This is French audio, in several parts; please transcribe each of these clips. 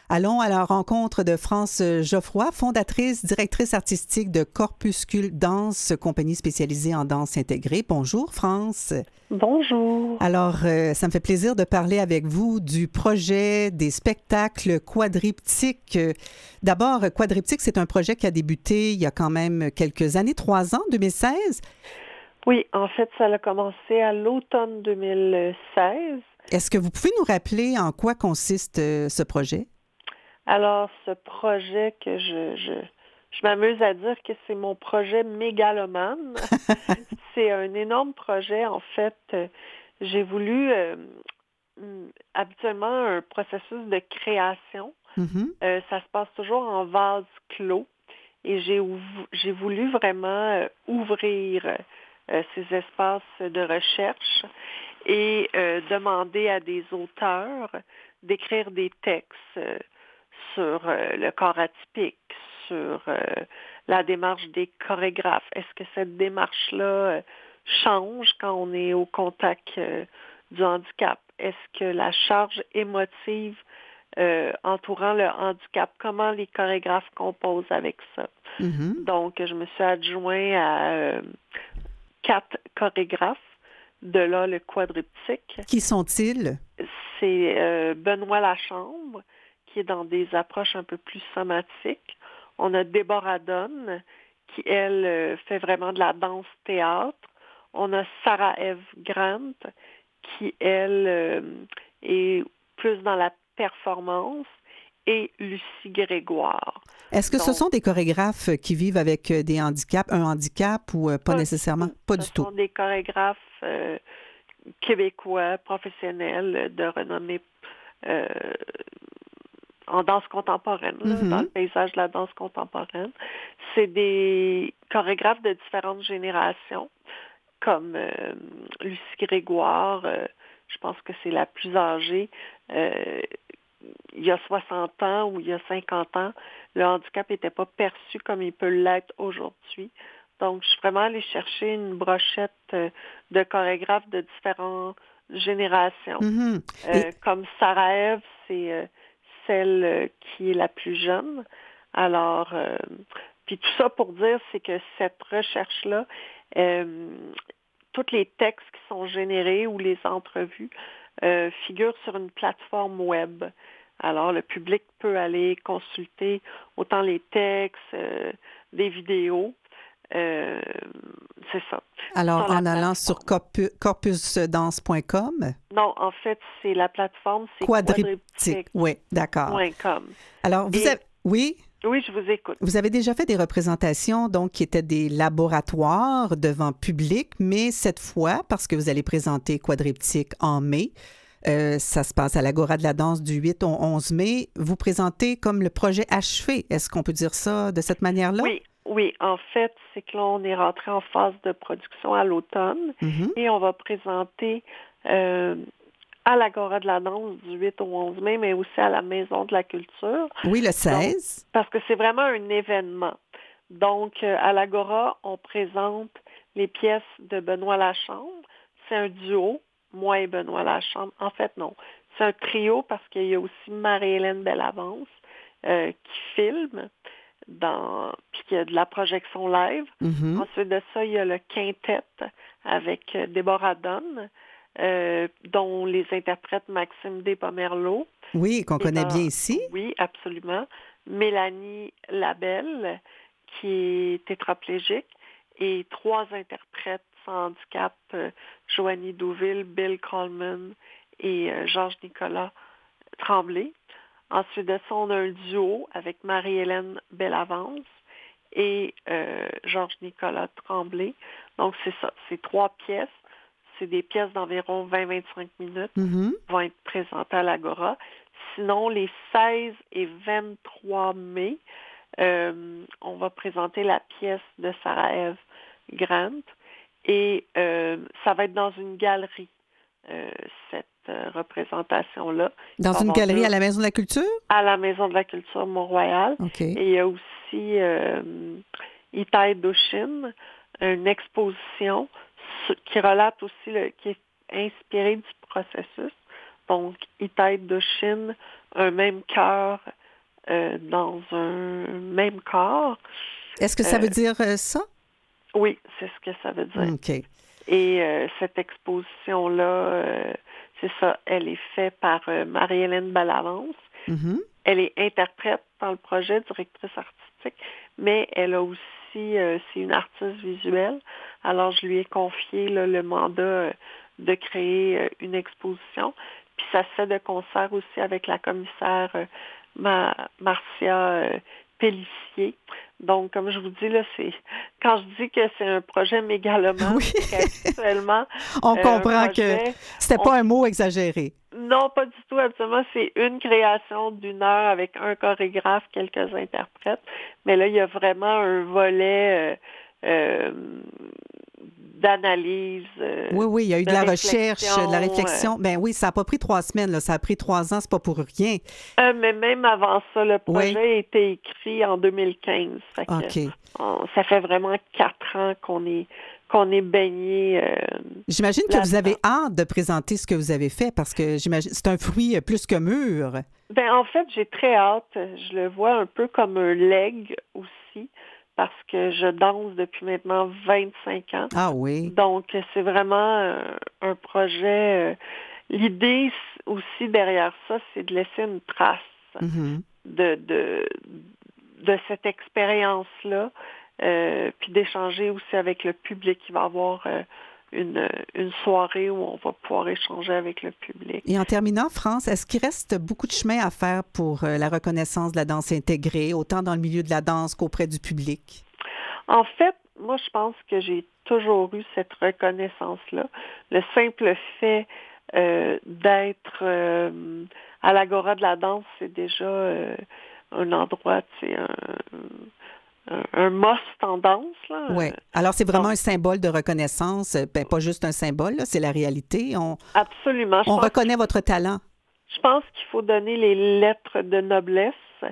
Allons à la rencontre de France Geoffroy, fondatrice, directrice artistique de Corpuscule Danse, compagnie spécialisée en danse intégrée. Bonjour France. Bonjour. Alors, ça me fait plaisir de parler avec vous du projet des spectacles quadriptyques. D'abord, Quadriptyque, c'est un projet qui a débuté il y a quand même quelques années, 3 ans, 2016. Oui, en fait, ça a commencé à l'automne 2016. Est-ce que vous pouvez nous rappeler en quoi consiste ce projet? Alors, ce projet que je m'amuse à dire que c'est mon projet mégalomane. C'est un énorme projet. En fait, j'ai voulu habituellement un processus de création. Mhm. Ça se passe toujours en vase clos. Et j'ai voulu vraiment ouvrir ces espaces de recherche et demander à des auteurs d'écrire des textes sur le corps atypique, sur la démarche des chorégraphes. Est-ce que cette démarche-là change quand on est au contact du handicap? Est-ce que la charge émotive entourant le handicap, comment les chorégraphes composent avec ça? Mhm. Donc, je me suis adjoint à 4 chorégraphes, de là le quadriptyque. Qui sont-ils? C'est Benoît Lachambre, qui est dans des approches un peu plus somatiques. On a Déborah Donne, qui, elle, fait vraiment de la danse-théâtre. On a Sarah-Ève Grant, qui, elle, est plus dans la performance, et Lucie Grégoire. Est-ce que ce Donc, sont des chorégraphes qui vivent avec des handicaps, un handicap ou pas pas du nécessairement? tout. Pas Ce du tout. sont des chorégraphes québécois, professionnels, de renommée euh, en danse contemporaine, là, dans le Mhm. paysage de la danse contemporaine. C'est des chorégraphes de différentes générations, comme Lucie Grégoire, je pense que c'est la plus âgée. Il y a 60 ans ou il y a 50 ans, le handicap n'était pas perçu comme il peut l'être aujourd'hui. Donc, je suis vraiment allée chercher une brochette de chorégraphes de différentes générations. Mhm. Et Comme Sarah-Ève, c'est celle qui est la plus jeune. Alors, puis tout ça pour dire, c'est que cette recherche-là, euh, tous les textes qui sont générés ou les entrevues figurent sur une plateforme web. Alors, le public peut aller consulter autant les textes, des vidéos. Euh, c'est ça. alors, Sur la en allant sur plateforme. corpusdanse.com, Non, en fait, c'est la plateforme, c'est quadriptyque, quadriptyque.com. oui, d'accord. Alors, Et oui, oui, je vous écoute. vous avez déjà fait des représentations, donc, qui étaient des laboratoires devant public, mais cette fois, parce que vous allez présenter Quadriptyque en mai, ça se passe à l'Agora de la danse du 8 au 11 mai, vous présentez comme le projet achevé. Est-ce qu'on peut dire ça de cette manière-là? Oui, oui. En fait, c'est que là, on est rentré en phase de production à l'automne Mhm. et on va présenter euh, à l'Agora de la danse du 8 au 11 mai, mais aussi à la Maison de la Culture. Oui, le Donc, 16. parce que c'est vraiment un événement. Donc, à l'Agora, on présente les pièces de Benoît Lachambre. C'est un duo, moi et Benoît Lachambre. En fait, non. C'est un trio parce qu'il y a aussi Marie-Hélène Bellavance qui filme puis qu'il y a de la projection live. Mhm. Ensuite de ça, il y a le quintet avec Déborah Donne, dont les interprètes Maxime Despomerleau. Oui, qu'on Et connaît bien ben, ici. oui, absolument. Mélanie Labelle, qui est tétraplégique, et 3 interprètes sans handicap, Joanie Douville, Bill Coleman et Georges Nicolas Tremblay. Ensuite de ça, on a un duo avec Marie-Hélène Bellavance et Georges Nicolas Tremblay. Donc, c'est ça. C'est 3 pièces. C'est des pièces d'environ 20-25 minutes Mhm. qui vont être présentées à l'Agora. Sinon, les 16 et 23 mai, on va présenter la pièce de Sarah-Ève Grant et ça va être dans une galerie, cette représentation-là. Il Dans va y une avoir galerie à 2 la Maison de la Culture? à la Maison de la Culture Mont-Royal. OK. Et il y a aussi Itai Doshin, une exposition qui relate aussi, qui est inspirée du processus. Donc, Itai Doshin, un même cœur dans un même corps. Est-ce que ça veut dire ça? Oui, c'est ce que ça veut dire. OK. Et cette exposition-là, c'est ça, elle est faite par Marie-Hélène Ballavance. Mm-hmm. Elle est interprète dans le projet, directrice artistique, mais elle a aussi, c'est une artiste visuelle. Alors, je lui ai confié là, le mandat de créer une exposition. Puis ça se fait de concert aussi avec la commissaire Marcia Pellissier. Donc, comme je vous dis, là, c'est quand je dis que c'est un projet mégalomane, Oui. c'est qu'actuellement, On comprend que c'était pas un mot exagéré. Non, pas du tout, absolument. C'est une création d'1 heure avec un chorégraphe, quelques interprètes. Mais là, il y a vraiment un volet d'analyse. Oui, il y a eu de la recherche, de la réflexion. Ben oui, ça n'a pas pris 3 semaines, là, ça a pris 3 ans, c'est pas pour rien. Mais même avant ça, le projet a été écrit en 2015. Fait que, ça fait vraiment 4 ans qu'on est baigné. J'imagine que vous avez hâte de présenter ce que vous avez fait parce que j'imagine c'est un fruit plus que mûr. Ben en fait, j'ai très hâte. Je le vois un peu comme un leg aussi parce que je danse depuis maintenant 25 ans. Ah oui. Donc, c'est vraiment un projet. L'idée aussi derrière ça, c'est de laisser une trace de cette expérience-là. Puis d'échanger aussi avec le public. Il va y avoir une soirée où on va pouvoir échanger avec le public. Et en terminant, France, est-ce qu'il reste beaucoup de chemin à faire pour la reconnaissance de la danse intégrée, autant dans le milieu de la danse qu'auprès du public? En fait, moi, je pense que j'ai toujours eu cette reconnaissance-là. Le simple fait d'être à l'Agora de la danse, c'est déjà un endroit, tu sais, un must en danse. Oui. Alors, c'est vraiment un symbole de reconnaissance. Ben, pas juste un symbole, là, c'est la réalité. Absolument. On reconnaît votre talent. Je pense qu'il faut donner les lettres de noblesse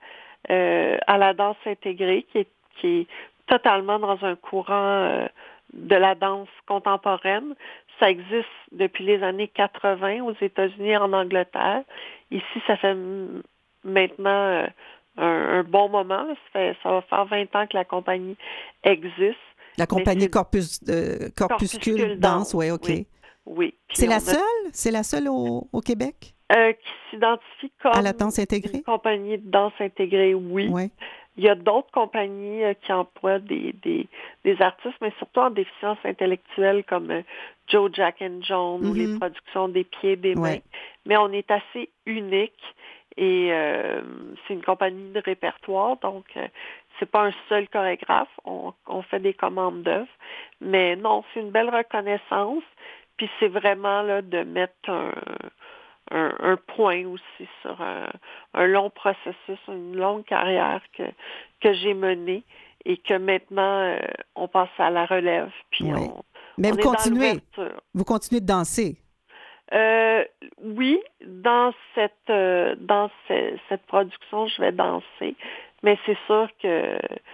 à la danse intégrée, qui est totalement dans un courant de la danse contemporaine. Ça existe depuis les années 80 aux États-Unis et en Angleterre. Ici, ça fait maintenant un bon moment. Ça va faire 20 ans que la compagnie existe. La compagnie Corpuscule Danse, oui, OK. Oui. C'est la seule? C'est la seule au Québec? Qui s'identifie comme à la danse intégrée? Une compagnie de danse intégrée, oui. Il y a d'autres compagnies qui emploient des artistes, mais surtout en déficience intellectuelle comme Joe Jack and Joan ou les productions des pieds, des mains. Mais on est assez unique et c'est une compagnie de répertoire, donc c'est pas un seul chorégraphe. On fait des commandes d'œuvres. Mais non, c'est une belle reconnaissance. Puis c'est vraiment là de mettre un point aussi sur un long processus, une longue carrière que j'ai menée et que maintenant, on passe à la relève. Puis mais vous continuez de danser. Oui, dans cette production, je vais danser, mais c'est sûr que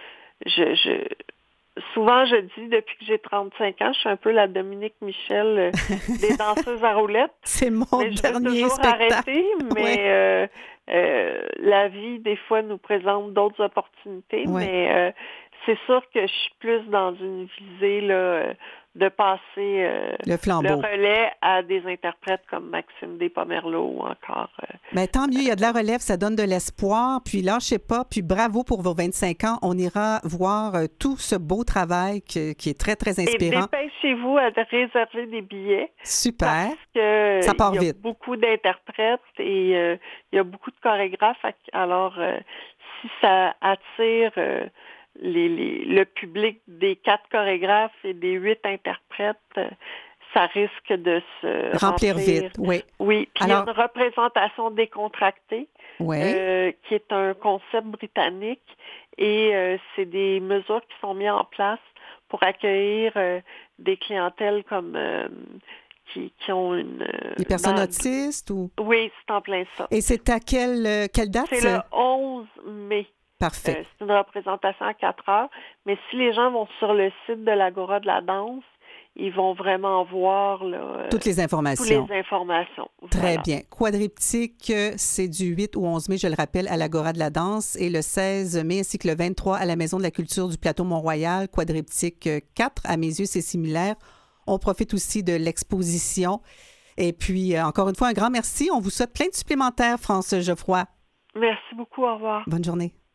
souvent, je dis, depuis que j'ai 35 ans, je suis un peu la Dominique Michel des danseuses à roulettes. C'est mon dernier toujours spectacle. Arrêter, mais la vie, des fois, nous présente d'autres opportunités. Mais c'est sûr que je suis plus dans une visée là, de passer le relais à des interprètes comme Maxime Despomerleau ou encore... Mais tant mieux, il y a de la relève, ça donne de l'espoir. Puis lâchez pas, puis bravo pour vos 25 ans. On ira voir tout ce beau travail qui est très, très inspirant. Et dépêchez-vous à réserver des billets. Super. Parce que ça part vite. Il y a vite. beaucoup d'interprètes et il y a beaucoup de chorégraphes. Alors, si ça attire... le public des 4 chorégraphes et des 8 interprètes, ça risque de se remplir vite, oui. Oui, puis alors, il y a une représentation décontractée, qui est un concept britannique, et c'est des mesures qui sont mises en place pour accueillir des clientèles comme qui ont une... Des personnes autistes ou... Oui, c'est en plein ça. Et c'est à quelle date? C'est le 11 mai. Parfait. C'est une représentation à 4 heures. Mais si les gens vont sur le site de l'Agora de la danse, ils vont vraiment voir là, toutes les informations. Toutes les informations. Très Voilà. bien. Quadriptyque, c'est du 8 au 11 mai, je le rappelle, à l'Agora de la danse et le 16 mai ainsi que le 23 à la Maison de la culture du Plateau Mont-Royal. Quadriptyque 4, à mes yeux, c'est similaire. On profite aussi de l'exposition. Et puis, encore une fois, un grand merci. On vous souhaite plein de supplémentaires, France Geoffroy. Merci beaucoup. Au revoir. Bonne journée.